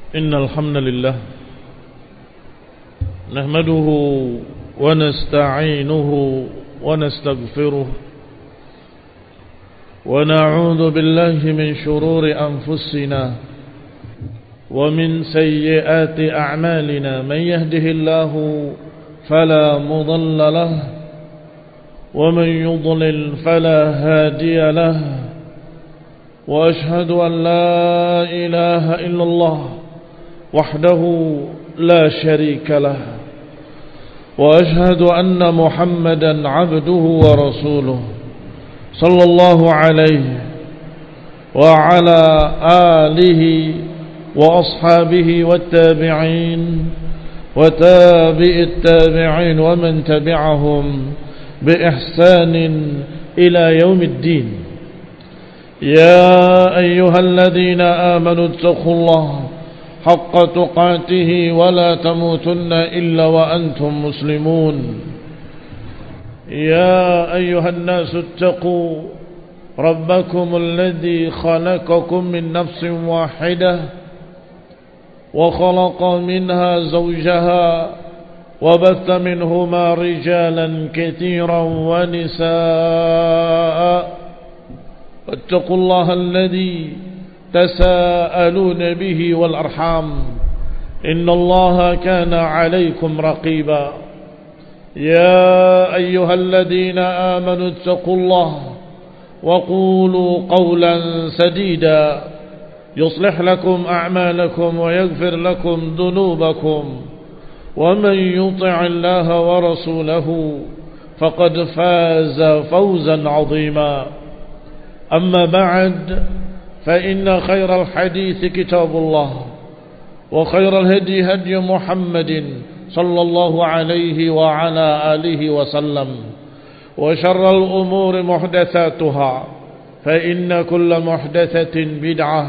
إن الحمد لله نحمده ونستعينه ونستغفره ونعوذ بالله من شرور أنفسنا ومن سيئات أعمالنا من يهده الله فلا مضل له ومن يضلل فلا هادي له وأشهد أن لا إله إلا الله وحده لا شريك له وأشهد أن محمدا عبده ورسوله صلى الله عليه وعلى آله وأصحابه والتابعين وتابع التابعين ومن تبعهم بإحسان إلى يوم الدين. يا أيها الذين آمنوا اتقوا الله حق تقاته ولا تموتن إلا وأنتم مسلمون. يا أيها الناس اتقوا ربكم الذي خلقكم من نفس واحدة وخلق منها زوجها وبث منهما رجالا كثيرا ونساء واتقوا الله الذي تساءلون به والأرحام إن الله كان عليكم رقيبا. يا أيها الذين آمنوا اتقوا الله وقولوا قولا سديدا يصلح لكم أعمالكم ويغفر لكم ذنوبكم ومن يطع الله ورسوله فقد فاز فوزا عظيما. أما بعد فإن خير الحديث كتاب الله وخير الهدي هدي محمد صلى الله عليه وعلى آله وسلم وشر الأمور محدثاتها فإن كل محدثة بدعة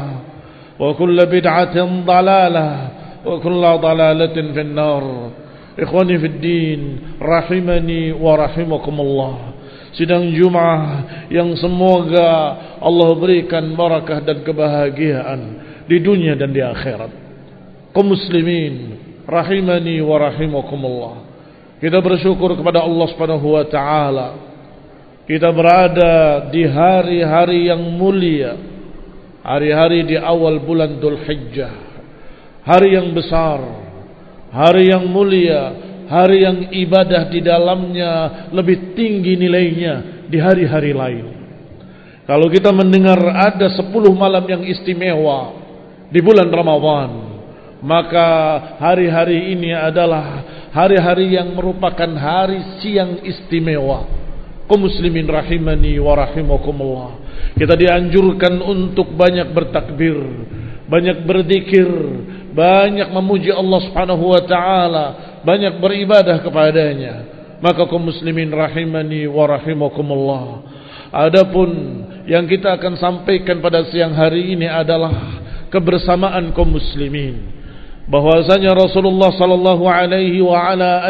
وكل بدعة ضلالة وكل ضلالة في النار. إخواني في الدين rahimani wa rahimakumullah. Sidang Jumat yang semoga Allah berikan barakah dan kebahagiaan di dunia dan di akhirat. Kaum muslimin rahimani wa rahimakumullah. Kita bersyukur kepada Allah Subhanahu wa taala. Kita berada di hari-hari yang mulia, hari-hari di awal bulan Dzulhijjah. Hari yang besar, hari yang mulia, hari yang ibadah di dalamnya lebih tinggi nilainya di hari-hari lain. Kalau kita mendengar ada 10 malam yang istimewa di bulan Ramadan, maka hari-hari ini adalah hari-hari yang merupakan hari siang istimewa. Kaum muslimin rahimani wa rahimakumullah. Kita dianjurkan untuk banyak bertakbir, banyak berzikir, banyak memuji Allah Subhanahu wa taala, banyak beribadah kepadanya. Maka kaum muslimin rahimani wa rahimakumullah, adapun yang kita akan sampaikan pada siang hari ini adalah kebersamaan kaum muslimin. Bahwasanya Rasulullah sallallahu alaihi wa ala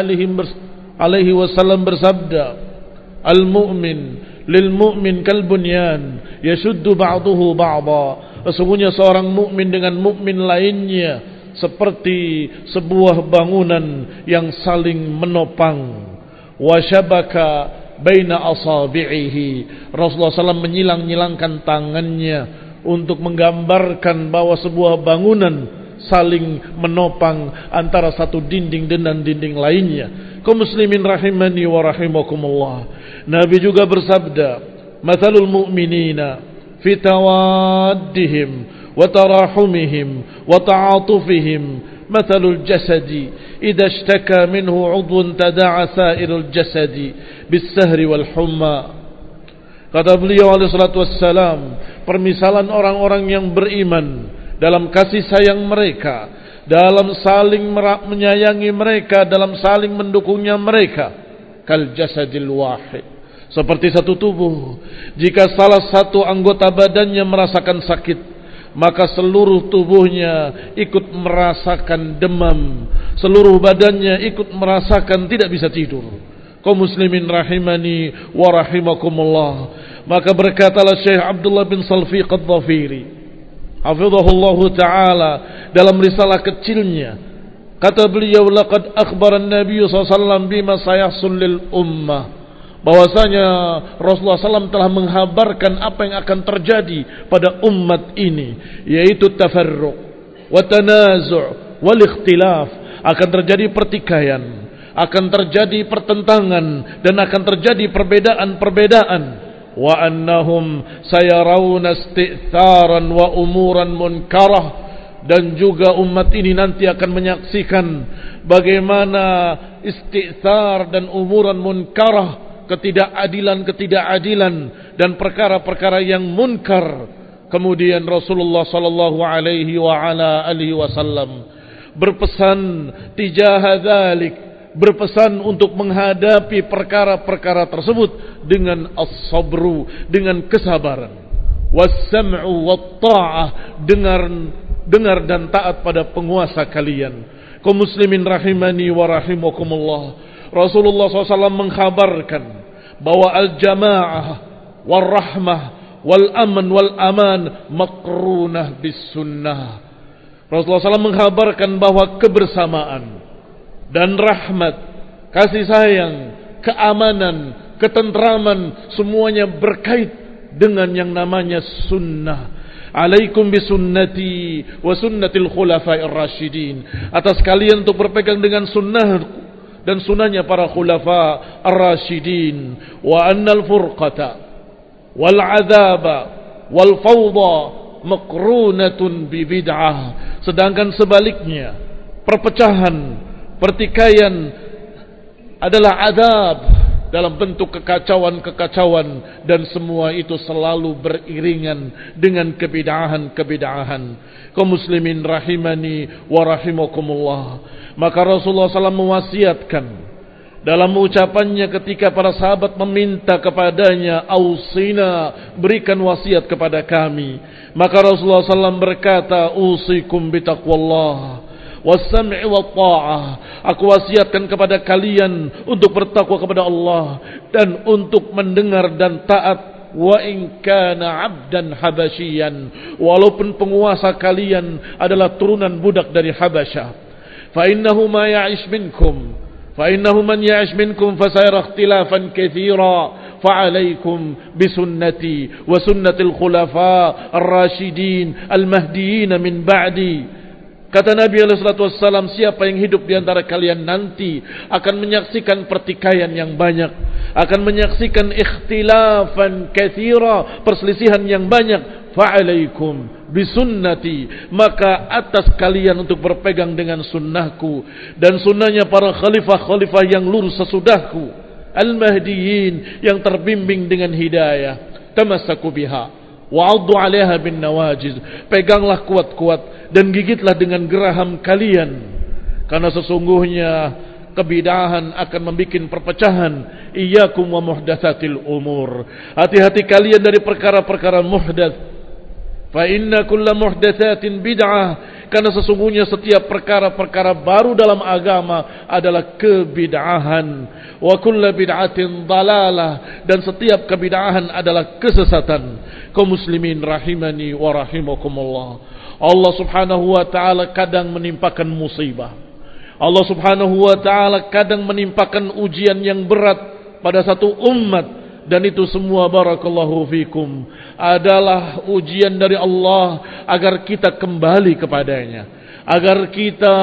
alihi wasallam bersabda, "Al-mu'min lil mu'min kal bunyan yashuddu ba'dahu ba'dha." Sesungguhnya seorang mukmin dengan mukmin lainnya seperti sebuah bangunan yang saling menopang. Wa syabaka baina asabi'ihi. Rasulullah SAW menyilang-nyilangkan tangannya untuk menggambarkan bahwa sebuah bangunan saling menopang antara satu dinding dengan dinding lainnya. Kaum muslimin rahimani wa rahimakumullah. Nabi juga bersabda, "Matsalul mu'minina fi tawaddihim wa tarahumihim wa ta'atufihim mathalul jasadi idza ishtaka minhu 'udwun tada'a sa'irul jasadi bis-sahri wal humma." Kata beliau alaihi salatu wassalam, permisalan orang-orang yang beriman dalam kasih sayang mereka, dalam saling menyayangi mereka, dalam saling mendukungnya mereka, kal jasadil wahid, seperti satu tubuh. Jika salah satu anggota badannya merasakan sakit, maka seluruh tubuhnya ikut merasakan demam, seluruh badannya ikut merasakan tidak bisa tidur. Kaum muslimin rahimani wa rahimakumullah. Maka berkatalah Syekh Abdullah bin Salfiq Ad-Dhafiri hafizahullah ta'ala dalam risalah kecilnya, kata beliau, laqad akhbara an-nabiy sallallahu alaihi wasallam bima sayahsul lil ummah, bahwasanya Rasulullah SAW telah menghabarkan apa yang akan terjadi pada umat ini, yaitu tafarruq wa tanazu' wal ikhtilaf, akan terjadi pertikaian, akan terjadi pertentangan, dan akan terjadi perbedaan-perbedaan. Wa annahum sayarawna isti'tharan wa umuran munkarah, dan juga umat ini nanti akan menyaksikan bagaimana isti'thar dan umuran munkarah, ketidakadilan dan perkara-perkara yang munkar. Kemudian Rasulullah sallallahu alaihi wa ala alihi wasallam berpesan tijaha dzalik, berpesan untuk menghadapi perkara-perkara tersebut dengan as-sabru, dengan kesabaran, was-sam'u wat-ta'ah, dengar dan taat pada penguasa kalian. Kaum muslimin rahimani wa rahimakumullah, Rasulullah SAW mengkhabarkan bahwa al-jamaah wal-rahmah wal-aman wal-aman makrunah bis sunnah. Rasulullah SAW mengkhabarkan bahwa kebersamaan dan rahmat, kasih sayang, keamanan, ketentraman, semuanya berkait dengan yang namanya sunnah. Alaikum bisunnati wa sunnatil khulafa'ir rasyidin. Atas kalian untuk berpegang dengan sunnah dan sunnahnya para khulafa ar-rasyidin. Wa annal furqata wal azaba wal fawda makrunatun bi bid'ah. Sedangkan sebaliknya, perpecahan, pertikaian adalah adab dalam bentuk kekacauan-kekacauan, dan semua itu selalu beriringan dengan kebid'ahan-kebid'ahan. Kaum muslimin rahimani wa rahimakumullah, maka Rasulullah SAW mewasiatkan dalam ucapannya ketika para sahabat meminta kepadanya, ausina, berikan wasiat kepada kami, maka Rasulullah SAW berkata, usikum bitaqwallah was-sam'i wat-ta'ah, aku wasiatkan kepada kalian untuk bertakwa kepada Allah dan untuk mendengar dan taat. Wa in kana 'abdan habasyian, walaupun penguasa kalian adalah turunan budak dari Habasyah. Fa innahu ma ya'ish minkum, fa innahu man ya'ish minkum fasayara ikhtilafan katsira, fa 'alaikum bisunnati wa sunnatil khulafa ar-rasyidin al-mahdiyyin min ba'di. Kata Nabi SAW, siapa yang hidup di antara kalian nanti akan menyaksikan pertikaian yang banyak, akan menyaksikan ikhtilafan katsira, perselisihan yang banyak. Fa'alaikum bisunnati, maka atas kalian untuk berpegang dengan sunnahku dan sunnahnya para khalifah-khalifah yang lurus sesudahku, al-mahdiyin, yang terbimbing dengan hidayah. Tamassaku biha wa'addu 'alaiha bin nawajiz, peganglah kuat-kuat dan gigitlah dengan geraham kalian, karena sesungguhnya kebid'ahan akan membuat perpecahan. Iyyakum wa muhdatsatil umur, hati-hati kalian dari perkara-perkara muhdats. Fa inna kulla muhdatsatin bid'ah, karena sesungguhnya setiap perkara-perkara baru dalam agama adalah kebid'ahan. Wa kullu bid'atin dalalah, dan setiap kebid'ahan adalah kesesatan. Kaum muslimin rahimani wa rahimakumullah, Allah subhanahu wa ta'ala kadang menimpakan musibah, Allah subhanahu wa ta'ala kadang menimpakan ujian yang berat pada satu umat, dan itu semua barakallahu fikum adalah ujian dari Allah agar kita kembali kepadanya, agar kita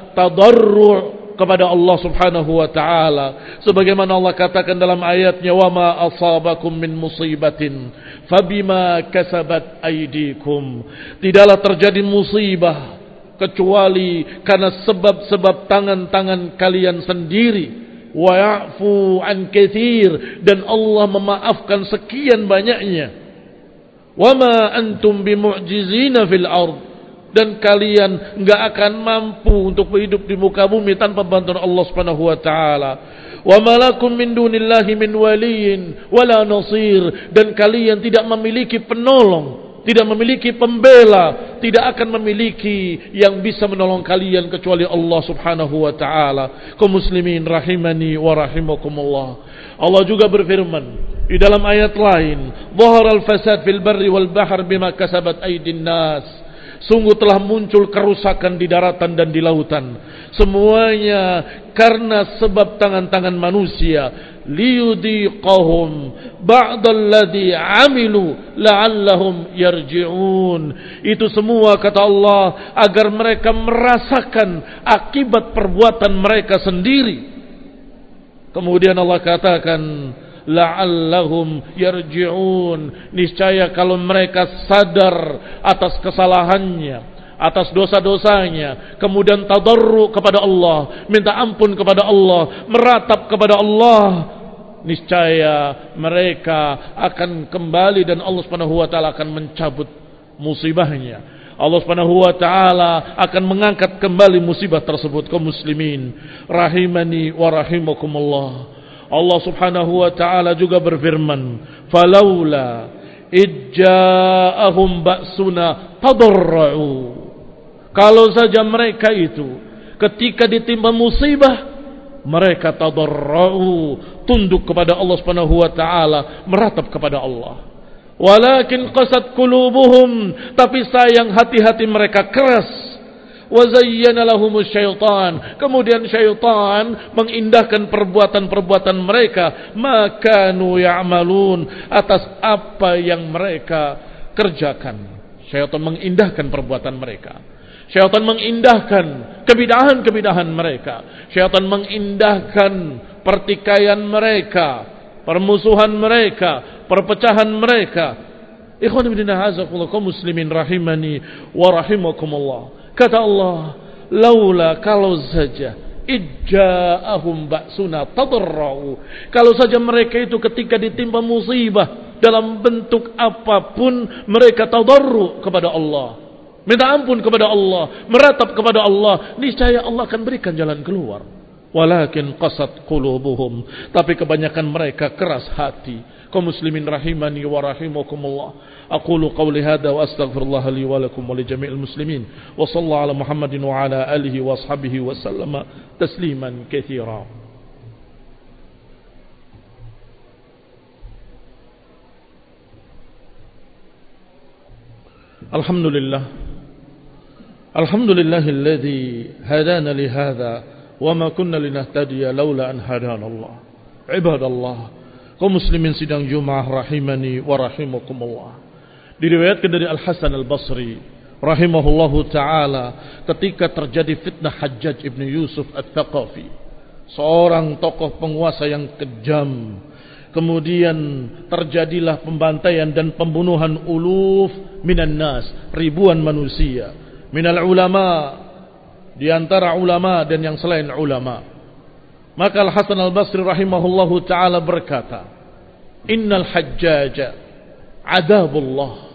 tadarru' kepada Allah subhanahu wa ta'ala, sebagaimana Allah katakan dalam ayatnya, wa ma asabakum min musibatin fabima kasabat aydikum, tidaklah terjadi musibah kecuali karena sebab-sebab tangan-tangan kalian sendiri. Wa ya'fu an katsir, dan Allah memaafkan sekian banyaknya. Wa ma antum bimu'jizina fil ard, dan kalian enggak akan mampu untuk hidup di muka bumi tanpa bantuan Allah Subhanahu wa taala. Wa malakum min dunillahi min waliyyin wala nasir, dan kalian tidak memiliki penolong, tidak memiliki pembela, tidak akan memiliki yang bisa menolong kalian kecuali Allah Subhanahu wa taala. Kaum muslimin rahimani wa rahimakumullah, Allah juga berfirman di dalam ayat lain, dhaharal fasad fil barri wal bahr bima kasabat aydin nas, Sungguh telah muncul kerusakan di daratan dan di lautan. Semuanya karena sebab tangan-tangan manusia. Liyudhiqahum ba'dalladhi amilu la'allahum yarji'un. Itu semua kata Allah agar mereka merasakan akibat perbuatan mereka sendiri. Kemudian Allah katakan la'allahum yarji'un, niscaya kalau mereka sadar atas kesalahannya, atas dosa-dosanya, kemudian tadarru kepada Allah, minta ampun kepada Allah, meratap kepada Allah, niscaya mereka akan kembali dan Allah Subhanahu wa taala akan mencabut musibahnya. Allah Subhanahu wa taala akan mengangkat kembali musibah tersebut. Kaum muslimin rahimani wa rahimakumullah. Allah Subhanahu wa taala juga berfirman, "Falaula idja'ahum ba'suna tadarra'u." Kalau saja mereka itu ketika ditimpa musibah, mereka tadarra'u, tunduk kepada Allah Subhanahu wa taala, meratap kepada Allah. Walakin qasat qulubuhum, tapi sayang hati-hati mereka keras. Wa zayyana lahumus syaitan, kemudian syaitan mengindahkan perbuatan-perbuatan mereka, makanu ya'malun, atas apa yang mereka kerjakan. Syaitan mengindahkan perbuatan mereka. Syaitan mengindahkan kebidahan-kebidahan mereka. Syaitan mengindahkan pertikaian mereka, permusuhan mereka, perpecahan mereka. Ikhwan fillah azakumullah, kaum muslimin rahimani wa rahimakumullah. Kata Allah, laula, kalau saja ijja'ahum ba'suna tadarra'u, kalau saja mereka itu ketika ditimpa musibah dalam bentuk apapun, mereka tadarru kepada Allah, minta ampun kepada Allah, meratap kepada Allah, niscaya Allah akan berikan jalan keluar. Walakin qasat qulubuhum, tapi kebanyakan mereka keras hati. Kaum muslimin rahimani wa rahimakumullah. Aqulu qawli hadha wa astaghfirullah li wa lakum wa li jami'il muslimin. Wa sallallahu ala Muhammadin wa ala alihi wa ashabihi wa sallama tasliman katsira. Alhamdulillah. Alhamdulillahilladzi hadana li hadha wa ma kunna linahtadiya laula an hadana Allah. Ibadallah, kaum muslimin sidang Jumat rahimani wa rahimakumullah. Diriwayatkan dari Al-Hasan Al-Basri rahimahullahu taala, ketika terjadi fitnah Hajjaj ibn Yusuf At-Thaqafi, seorang tokoh penguasa yang kejam, kemudian terjadilah pembantaian dan pembunuhan uluf minan nas, ribuan manusia, minal ulama, di antara ulama dan yang selain ulama. Maka Al-Hasan Al-Basri rahimahullahu ta'ala berkata, innal hajjaja adabullah,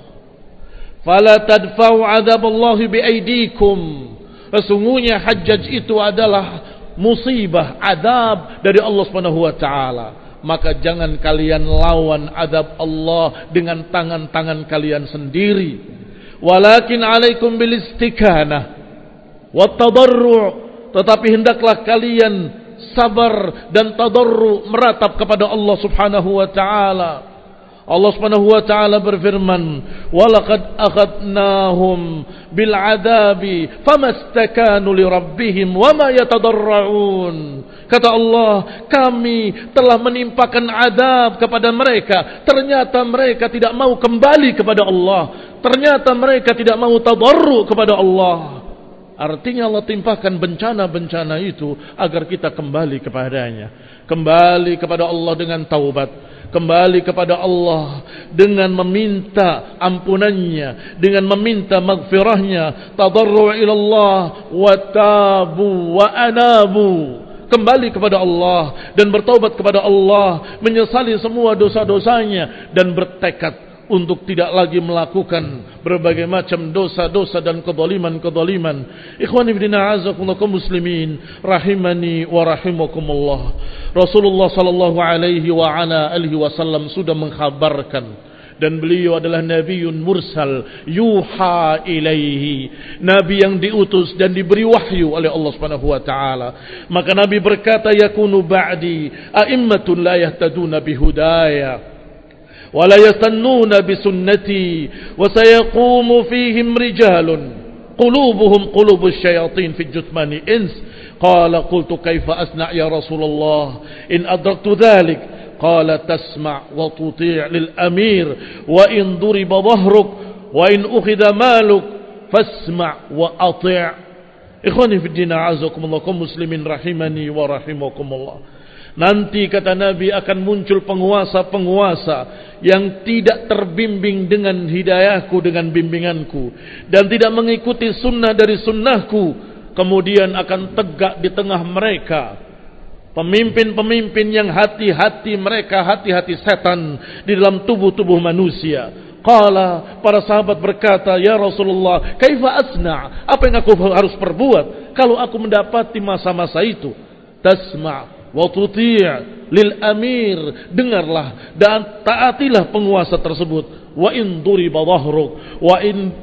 fala tadfa'u adaballahi biaidikum. Sesungguhnya Hajjaj itu adalah musibah, adab dari Allah Subhanahu wa ta'ala. Maka jangan kalian lawan adab Allah dengan tangan-tangan kalian sendiri. Walakin alaikum bil istikanah wat tadarru', tetapi hendaklah kalian sabar dan tadarru, meratap kepada Allah Subhanahu wa ta'ala. Allah Subhanahu wa ta'ala berfirman, walaqad akhadnahum bil adabi famastakanu li rabbihim wama yatadarra'un. Kata Allah, kami telah menimpakan adab kepada mereka, ternyata mereka tidak mau kembali kepada Allah, ternyata mereka tidak mau tadarru kepada Allah. Artinya Allah timpakan bencana-bencana itu agar kita kembali kepadanya, kembali kepada Allah dengan taubat, kembali kepada Allah dengan meminta ampunannya, dengan meminta maghfirahnya. Tadarru' ila Allah wa tabu wa anabu, kembali kepada Allah dan bertaubat kepada Allah, menyesali semua dosa-dosanya dan bertekad untuk tidak lagi melakukan berbagai macam dosa-dosa dan kezaliman-kezaliman. Ikhwani fillah azakumullah, kaum muslimin rahimani wa rahimakumullah. Rasulullah sallallahu alaihi wa ala alihi wasallam sudah mengkhabarkan, dan beliau adalah nabiyyun mursal yuha ilaihi, nabi yang diutus dan diberi wahyu oleh Allah Subhanahu wa taala. Maka nabi berkata, yakunu ba'di a'immatun la yahtaduna bihudaya. ولا يستنون بسنتي وسيقوم فيهم رجال قلوبهم قلوب الشياطين في الجثمان إنس قال قلت كيف أصنع يا رسول الله إن أدركت ذلك قال تسمع وتطيع للأمير وإن ضرب ظهرك وإن أخذ مالك فاسمع وأطيع. Ikhwani fi din a'azakumullah kaum muslimin rahimani wa rahimakumullah. Nanti kata Nabi akan muncul penguasa-penguasa yang tidak terbimbing dengan hidayahku, dengan bimbinganku, dan tidak mengikuti sunnah dari sunnahku. Kemudian akan tegak di tengah mereka pemimpin-pemimpin yang hati-hati mereka hati-hati setan di dalam tubuh-tubuh manusia. Qala, para sahabat berkata, ya Rasulullah, kaifa asna'? Apa yang aku harus perbuat kalau aku mendapati masa-masa itu? Tasma' wa tuti' lil amir, dengarlah dan taatilah penguasa tersebut. Wa in duriba dhahruk wa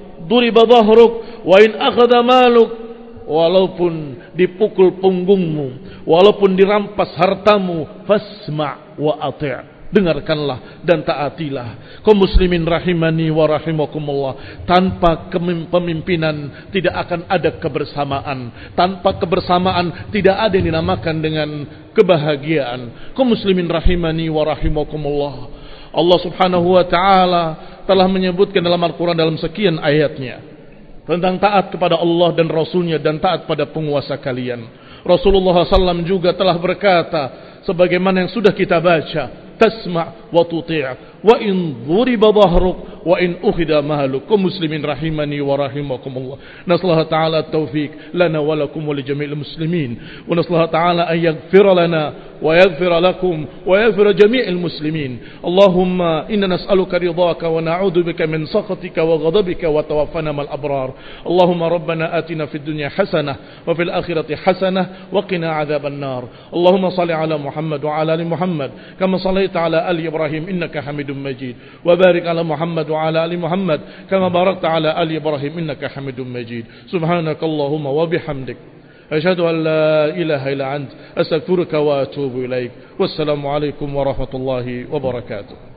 in akhadha maluk, walaupun dipukul punggungmu, walaupun dirampas hartamu, fasma' wa ati', dengarkanlah dan taatilah. Kaum muslimin rahimani wa rahimakumullah, tanpa kepemimpinan tidak akan ada kebersamaan. Tanpa kebersamaan tidak ada yang dinamakan dengan kebahagiaan. Kaum muslimin rahimani wa rahimakumullah, Allah subhanahu wa ta'ala telah menyebutkan dalam Al-Quran dalam sekian ayatnya tentang taat kepada Allah dan Rasulnya dan taat pada penguasa kalian. Rasulullah SAW juga telah berkata sebagaimana yang sudah kita baca, tasma' wa tuti' wa in dhuriba dhahruk wa in ukhida mahluk. Kaum muslimin rahimani wa rahimakumullah, nasallahu ta'ala at-tawfiq lana wa lakum wa li jami'il muslimin, wa nasallahu ta'ala an yaghfira lana wa yaghfira lakum wa yaghfira jami'il muslimin. Allahumma inna nas'aluka ridhaka wa na'udzu bika min sakhatika wa ghadabika wa tawaffana mal abrar. Allahumma rabbana atina fid dunya hasanah wa fil akhirati hasanah wa qina adzaban nar. Allahumma shalli ala Muhammad wa ala ali Muhammad kama shallaita ala ali Ibrahim innaka Hamidum Majid, wa barik ala Muhammad wa ala ali Muhammad kama barakta ala ali Ibrahim innaka Hamidum Majid. Subhanakallahumma wa bihamdik, ashhadu an la ilaha illa ant, astaghfiruka wa atubu ilaik. Wassalamu alaikum warahmatullahi wabarakatuh.